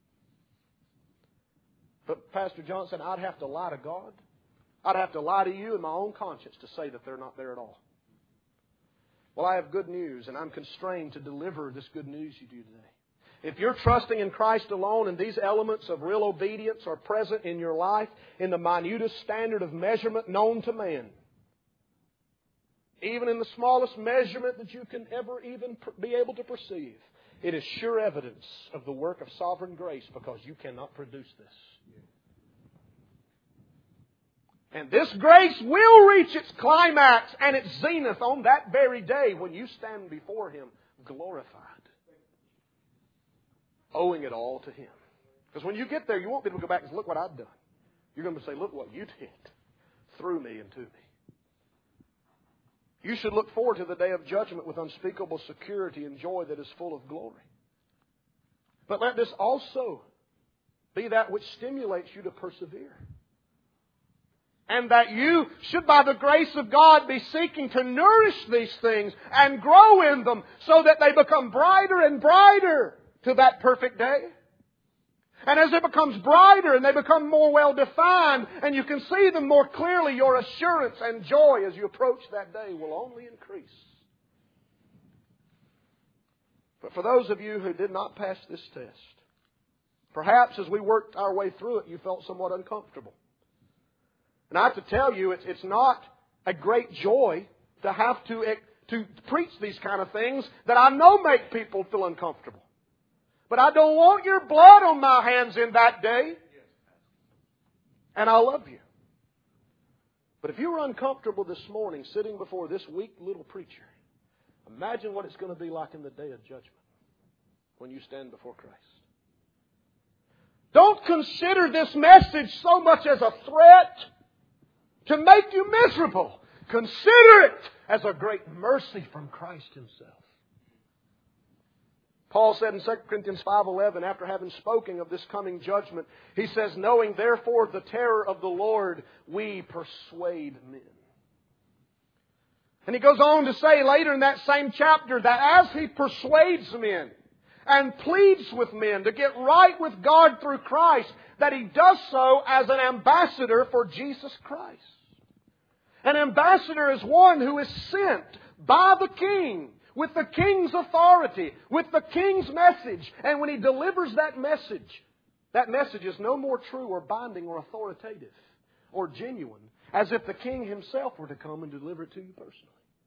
But Pastor John said, I'd have to lie to God. I'd have to lie to you and my own conscience to say that they're not there at all. Well, I have good news, and I'm constrained to deliver this good news to you today. If you're trusting in Christ alone and these elements of real obedience are present in your life in the minutest standard of measurement known to man, even in the smallest measurement that you can ever even be able to perceive, it is sure evidence of the work of sovereign grace because you cannot produce this. And this grace will reach its climax and its zenith on that very day when you stand before Him glorified, owing it all to Him. Because when you get there, you won't be able to go back and say, look what I've done. You're going to say, look what you did through me and to me. You should look forward to the day of judgment with unspeakable security and joy that is full of glory. But let this also be that which stimulates you to persevere. And that you should, by the grace of God, be seeking to nourish these things and grow in them so that they become brighter and brighter to that perfect day. And as it becomes brighter and they become more well defined and you can see them more clearly, your assurance and joy as you approach that day will only increase. But for those of you who did not pass this test, perhaps as we worked our way through it, you felt somewhat uncomfortable. And I have to tell you, it's, it's not a great joy to have to, to preach these kind of things that I know make people feel uncomfortable. But I don't want your blood on my hands in that day. And I love you. But if you were uncomfortable this morning sitting before this weak little preacher, imagine what it's going to be like in the day of judgment when you stand before Christ. Don't consider this message so much as a threat to make you miserable. Consider it as a great mercy from Christ Himself. Paul said in Second Corinthians five eleven, after having spoken of this coming judgment, he says, knowing therefore the terror of the Lord, we persuade men. And he goes on to say later in that same chapter that as he persuades men and pleads with men to get right with God through Christ, that he does so as an ambassador for Jesus Christ. An ambassador is one who is sent by the King, with the King's authority, with the King's message. And when he delivers that message, that message is no more true or binding or authoritative or genuine as if the King Himself were to come and deliver it to you personally.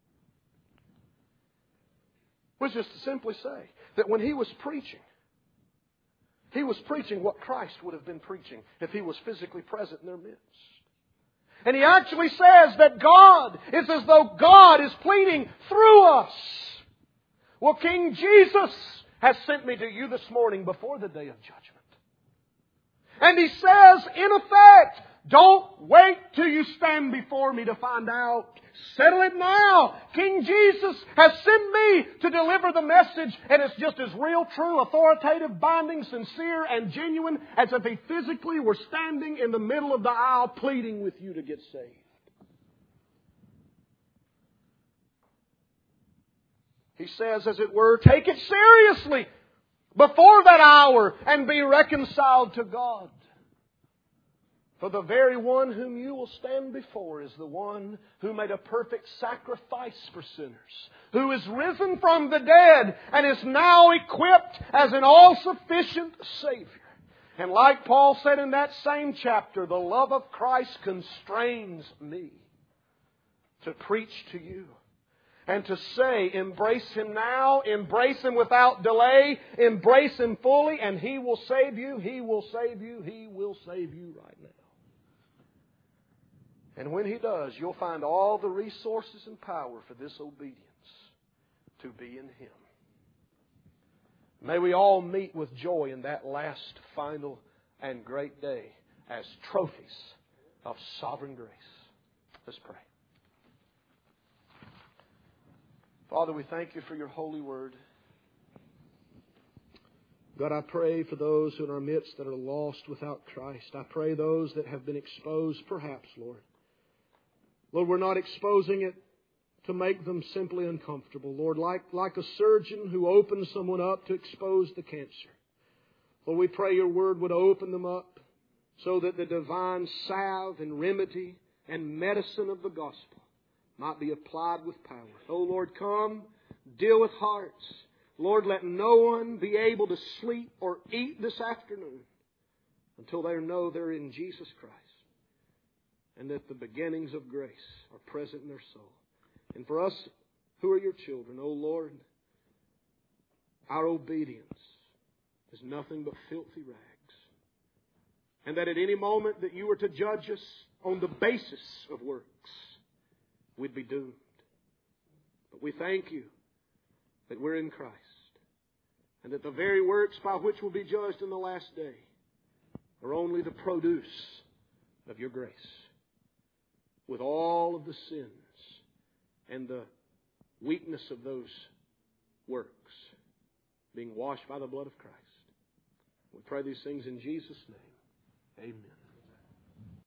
Which is to simply say that when He was preaching, He was preaching what Christ would have been preaching if He was physically present in their midst. And He actually says that God, it's as though God is pleading through us. Well, King Jesus has sent me to you this morning before the day of judgment. And He says, in effect, don't wait till you stand before me to find out. Settle it now. King Jesus has sent me to deliver the message, and it's just as real, true, authoritative, binding, sincere, and genuine as if He physically were standing in the middle of the aisle pleading with you to get saved. He says, as it were, take it seriously before that hour and be reconciled to God. For the very one whom you will stand before is the one who made a perfect sacrifice for sinners, who is risen from the dead and is now equipped as an all-sufficient Savior. And like Paul said in that same chapter, the love of Christ constrains me to preach to you. And to say, embrace Him now, embrace Him without delay, embrace Him fully, and He will save you, He will save you, He will save you right now. And when He does, you'll find all the resources and power for this obedience to be in Him. May we all meet with joy in that last, final, and great day as trophies of sovereign grace. Let's pray. Father, we thank You for Your holy word. God, I pray for those in our midst that are lost without Christ. I pray those that have been exposed, perhaps, Lord. Lord, we're not exposing it to make them simply uncomfortable. Lord, like, like a surgeon who opens someone up to expose the cancer. Lord, we pray Your word would open them up so that the divine salve and remedy and medicine of the gospel might be applied with power. Oh Lord, come, deal with hearts. Lord, let no one be able to sleep or eat this afternoon until they know they're in Jesus Christ and that the beginnings of grace are present in their soul. And for us who are Your children, oh Lord, our obedience is nothing but filthy rags. And that at any moment that You were to judge us on the basis of works, we'd be doomed. But we thank You that we're in Christ, and that the very works by which we'll be judged in the last day are only the produce of your grace, with all of the sins and the weakness of those works being washed by the blood of Christ. We pray these things in Jesus' name. Amen.